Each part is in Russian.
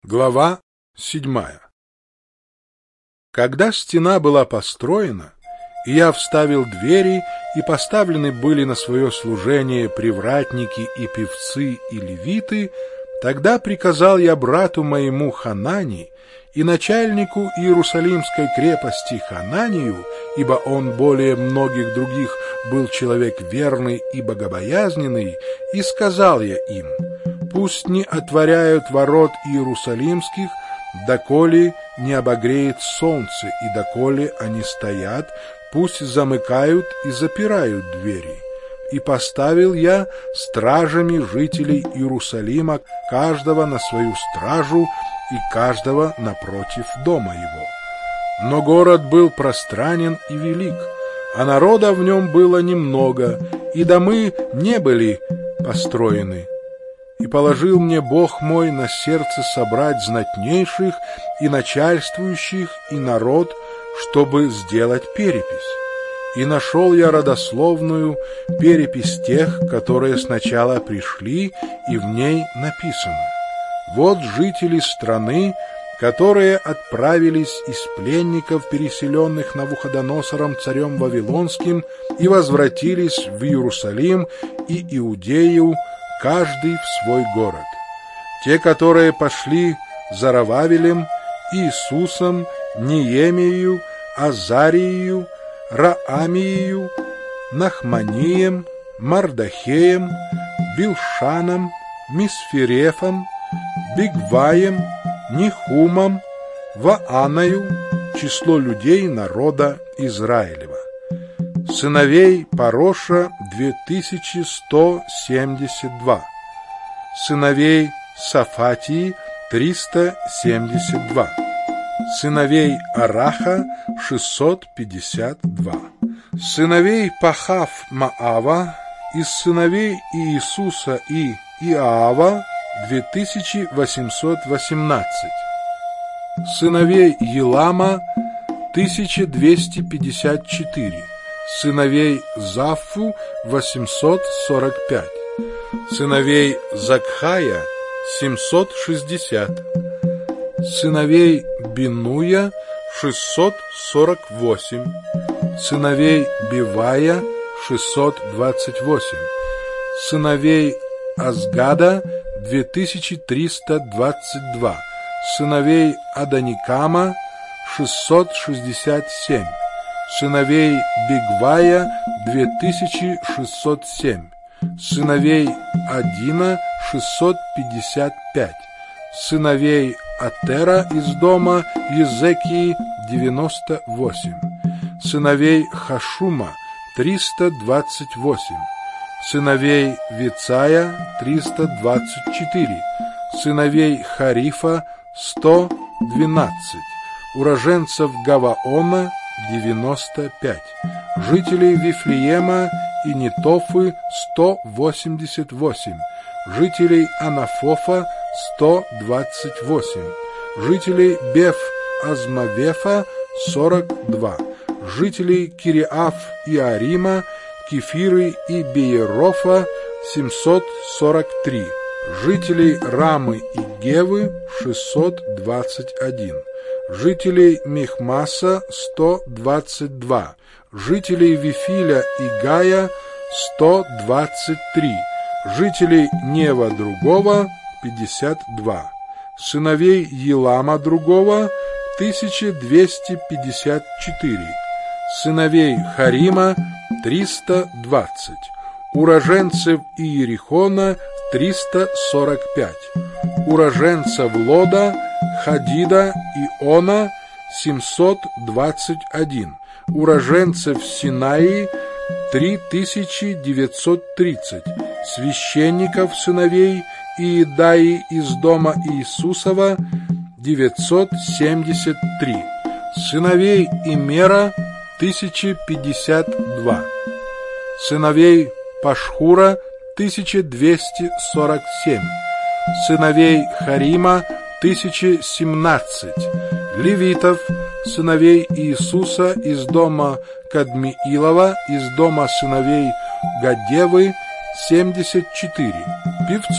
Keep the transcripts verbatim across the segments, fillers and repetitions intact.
Глава седьмая. Когда стена была построена, и я вставил двери, и поставлены были на свое служение привратники и певцы и левиты, тогда приказал я брату моему Ханани и начальнику Иерусалимской крепости Хананию, ибо он более многих других был человек верный и богобоязненный, и сказал я им: пусть не отворяют ворот Иерусалимских, доколе не обогреет солнце, и доколе они стоят, пусть замыкают и запирают двери. И поставил я стражами жителей Иерусалима, каждого на свою стражу и каждого напротив дома его. Но город был пространен и велик, а народа в нем было немного, и домы не были построены. И положил мне Бог мой на сердце собрать знатнейших и начальствующих и народ, чтобы сделать перепись. И нашел я родословную перепись тех, которые сначала пришли, и в ней написано: вот жители страны, которые отправились из пленников, переселенных Навуходоносором царем Вавилонским, и возвратились в Иерусалим и Иудею, каждый в свой город. Те, которые пошли за Рававелем, Иисусом, Неемию, Азарию, Раамию, Нахманием, Мардахеем, Билшаном, Мисферефом, Бигваем, Нихумом, Вааною, число людей народа Израилева. Сыновей Пароша две тысячи сто семьдесят два. Сыновей Сафатии триста семьдесят два. Сыновей Араха шестьсот пятьдесят два. Сыновей Пахав-Маава из сыновей Иисуса и Иаава две тысячи восемьсот восемнадцать. Сыновей Елама тысяча двести пятьдесят четыре. Сыновей Зафу восемьсот сорок пять. Сыновей Закхая семьсот шестьдесят. Сыновей Бинуя шестьсот сорок восемь. Сыновей Бивая шестьсот двадцать восемь. Сыновей Азгада две тысячи триста двадцать два. Сыновей Аданикама шестьсот шестьдесят семь. Сыновей Бигвая две тысячи шестьсот семь. Сыновей Адина шестьсот пятьдесят пять. Сыновей Атера из дома Езекии девяносто восемь. Сыновей Хашума триста двадцать восемь. Сыновей Вицая триста двадцать четыре. Сыновей Харифа сто двенадцать. Уроженцев Гаваона девяносто пять. Жителей Вифлеема и Нетофы сто восемьдесят восемь. Жителей Анафофа сто двадцать восемь. Жителей Беф-Азмавефа сорок два. Жителей Кириаф и Арима, Кефиры и Беерофа семьсот сорок три. Жителей Рамы и Гевы шестьсот двадцать один. Жителей Михмаса сто двадцать два. Жителей Вифиля и Гая сто двадцать три. Жителей Нева другого пятьдесят два. Сыновей Елама другого тысяча двести пятьдесят четыре. Сыновей Харима триста двадцать. Уроженцев Иерихона триста сорок пять. Уроженцев Лода, Хадида и Она семьсот двадцать один. Уроженцев Синаи три тысячи девятьсот тридцать. Священников сыновей Иедаи из дома Иисусова девятьсот семьдесят три. Сыновей Имера тысяча пятьдесят два. Сыновей Пашхура тысяча двести сорок семь. Сыновей Харима тысяча семнадцать. Левитов, сыновей Иисуса из дома Кадмиилова, из дома сыновей Гадевы семьдесят четыре. Певцов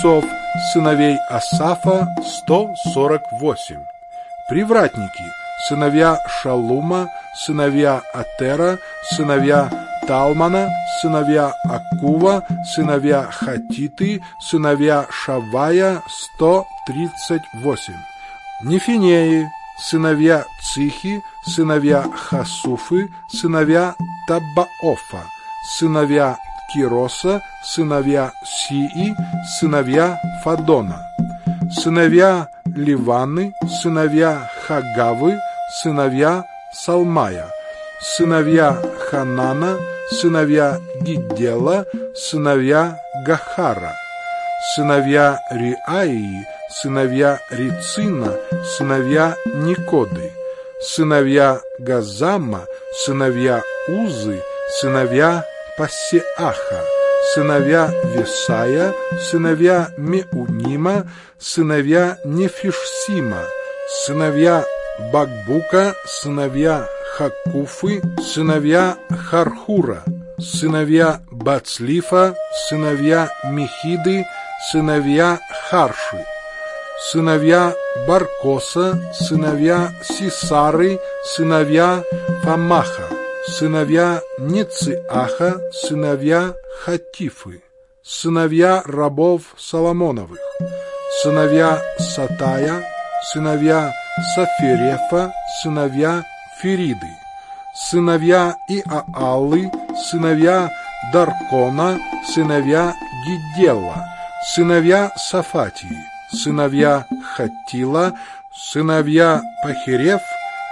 сыновей Асафа сто сорок восемь. Привратники, сыновья Шалума, сыновья Атера, сыновья Талмана, сыновья Акува, сыновья Хатиты, сыновья Шавая сто тридцать восемь. Нефинеи, сыновья Цихи, сыновья Хасуфы, сыновья Таббаофа, сыновья Кироса, сыновья Сии, сыновья Фадона, сыновья Ливаны, сыновья Хагавы, сыновья Салмая, сыновья Ханана, сыновья Гиддела, сыновья Гахара, сыновья Риаии, сыновья Рицина, сыновья Никоды, сыновья Газама, сыновья Узы, сыновья Пассеаха, сыновья Весая, сыновья Меунима, сыновья Нефишсима, сыновья Бакбука, сыновья Хакуфы, сыновья Хархура, сыновья Бацлифа, сыновья Мехиды, сыновья Харши, сыновья Баркоса, сыновья Сисары, сыновья Фамаха, сыновья Нециаха, сыновья Хатифы, сыновья рабов Соломоновых, сыновья Сатая, сыновья Саферефа, сыновья Фериды, сыновья Иаалы, сыновья Даркона, сыновья Гиддела, сыновья Сафатии, сыновья Хаттила, сыновья Пахерев,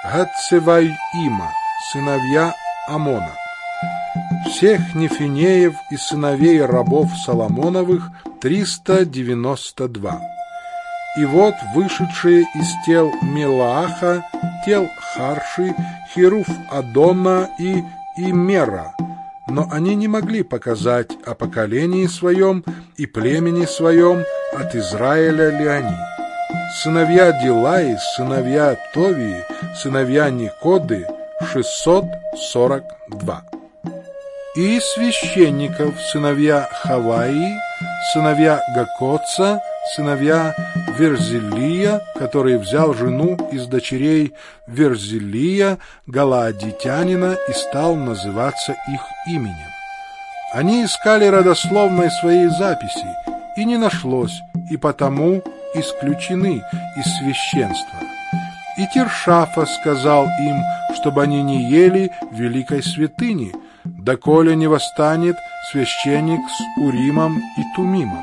Гацеваима, сыновья Амона. Всех нефинеев и сыновей рабов Соломоновых триста девяносто два. И вот вышедшие из тел Мелааха, тел Харши, Херуф Адона и Имера, но они не могли показать о поколении своем и племени своем, от Израиля ли они. Сыновья Дилаи, сыновья Товии, сыновья Никоды шестьсот сорок два. И из священников сыновья Хаваи, сыновья Гакотца, сыновья Верзилия, который взял жену из дочерей Верзилия, галаадитянина, и стал называться их именем. Они искали родословной своей записи, и не нашлось, и потому исключены из священства. И Тиршафа сказал им, чтобы они не ели великой святыни, доколе не восстанет священник с Уримом и Тумимом.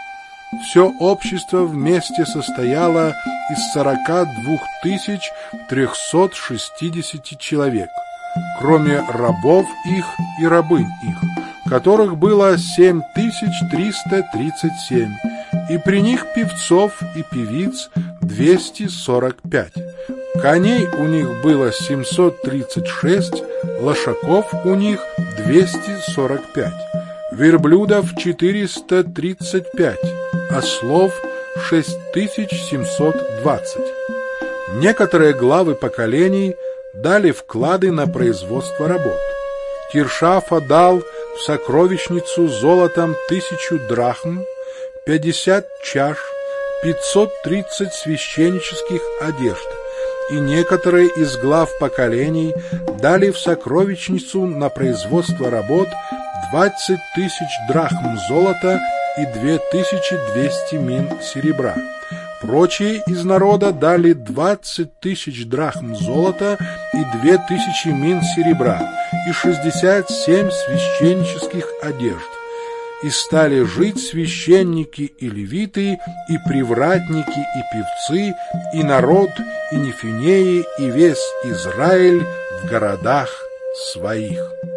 Все общество вместе состояло из сорока двух тысяч трехсот шестидесяти человек, кроме рабов их и рабынь их, которых было семь тысяч триста тридцать семь, и при них певцов и певиц двести сорок пять. Коней у них было семьсот тридцать шесть, лошаков у них двести сорок пять, верблюдов четыреста тридцать пять, ослов шесть тысяч семьсот двадцать. Некоторые главы поколений дали вклады на производство работ. Тиршафа дал в сокровищницу золотом тысячу драхм, пятьдесят чаш, пятьсот тридцать священнических одежд, и некоторые из глав поколений дали в сокровищницу на производство работ двадцать тысяч драхм золота и две тысячи двести мин серебра. Прочие из народа дали двадцать тысяч драхм золота и две тысячи мин серебра и шестьдесят семь священнических одежд. И стали жить священники и левиты, и привратники, и певцы, и народ, и нефинеи, и весь Израиль в городах своих.